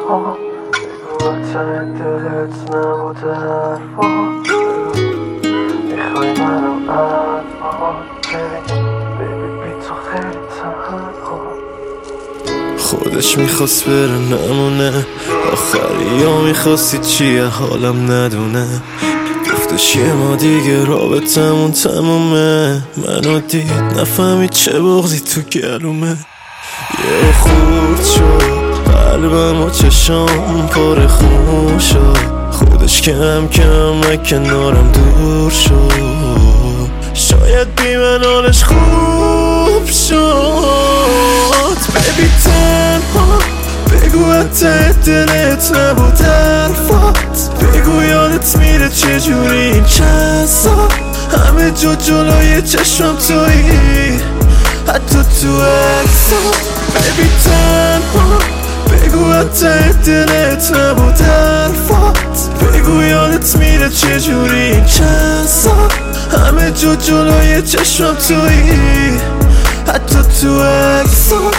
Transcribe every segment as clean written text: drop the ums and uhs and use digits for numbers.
ها بگو ته دلت نبوده حرفا میخوای منو الان ببین بی تو خیلی تنها خودش میخواست بره نمونه آخری یا میخواستی چیه حالم ندونه گفتش یه ما دیگه رابطمون تمومه منو دید نفهمید چه بغضی تو گلومه یه خورد شد قلبم و چشام پر خون شد خودش کم کم کنارم دور شد شاید بی من حالش خوب شد ببی تنها بگو حتی دلت نبود حرفات بگو یادت میره چجوری این چند سال همه جا جلوی چشم تویی حتی تو اکسات ببی تنها بگو حتی دلت نبود حرفات بگو یادت میره چجوری این چند سال همه جا جلوی چشم تویی حتی تو اکسات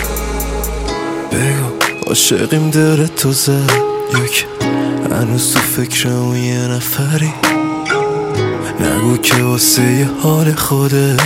بگو عاشقیم داره تو زد یک هنوز تو فکر اون یه نفری نگو که واسه یه حال خودت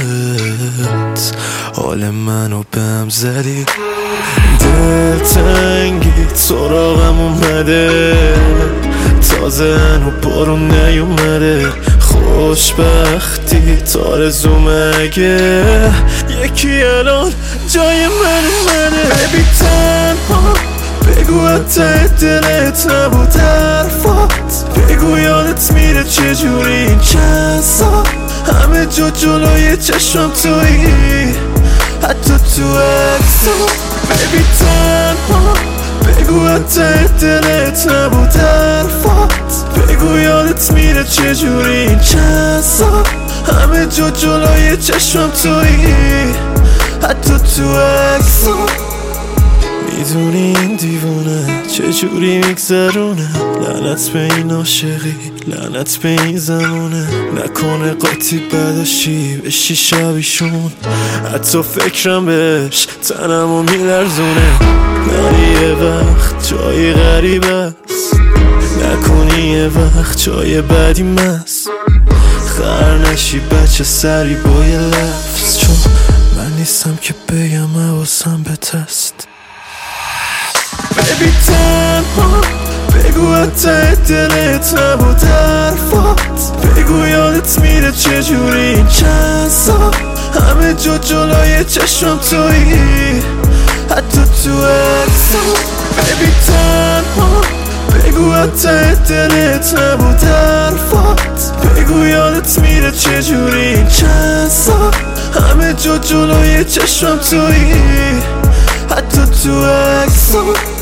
حال منو بهم زدی دل تنگی سراغم اومده تازه هنو بارون نیومده خوشبختی تارزو مگه یکی الان جای من اومده ببی تنها بگو حتی دلت نبود حرفات بگو یادت میره چجوری این چند سال همه جا جلوی چشم تویی حتی تو اکسات ببی تنها بگو حتی دلت نبود حرفات بگو یادت میره چجوری این چند سال همه جا جلوی چشم تویی حتی تو اکسات میدونی این دیوونه چجوری میگذرونه لعنت به این عاشقی لعنت به این زمونه نکنه قاطی بداشی بشی شبیشون حتی فکرم بهش تنمو میلرزونه نه یه وقت جای غریب است نکنی یه وقت جای بدی مست خر نشی بچه سری با یه لفظ چون من نیستم که بگم حواسم به تست ببی تنها بگو حتی دلت نبود حرفات بگو یادت میره چجوری این چند سال همه جا جلوی چشم تویی حتی تو اکسات ببی تنها بگو حتی دلت نبود حرفات بگو یادت میره چجوری این چند سال همه جا جلوی چشم تویی حتی تو اکسات